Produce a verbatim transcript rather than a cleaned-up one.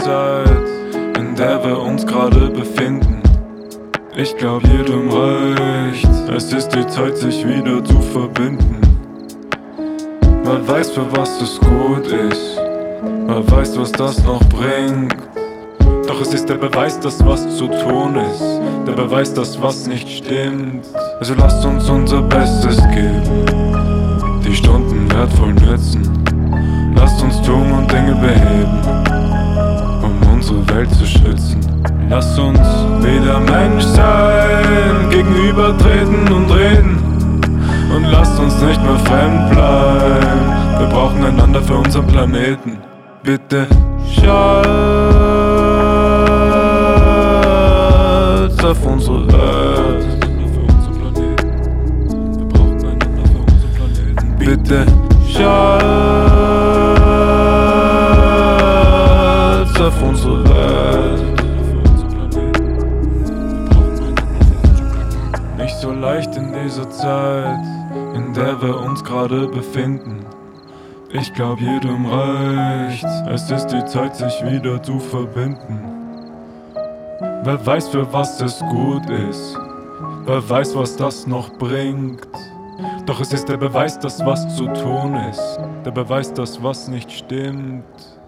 Zeit, in der wir uns gerade befinden. Ich glaub, jedem reicht, es ist die Zeit, sich wieder zu verbinden. Wer weiß, für was es gut ist, wer weiß, was das noch bringt. Doch es ist der Beweis, dass was zu tun ist, der Beweis, dass was nicht stimmt. Also lasst uns unser Bestes geben, die Stunden wertvoll nützen. Lasst uns tun und Dinge beheben, um unsere Welt zu schützen. Lasst uns wieder Mensch sein, gegenübertreten und reden. Und lasst uns nicht mehr fremd bleiben, wir brauchen einander für unseren Planeten. Bitte schaut auf unsere Welt, wir brauchen einander für unseren Planeten. Bitte schaut auf unsere Welt, nicht so leicht in dieser Zeit, in der wir uns gerade befinden. Ich glaub, jedem reicht, es ist die Zeit, sich wieder zu verbinden. Wer weiß, für was es gut ist, wer weiß, was das noch bringt. Doch es ist der Beweis, dass was zu tun ist, der Beweis, dass was nicht stimmt.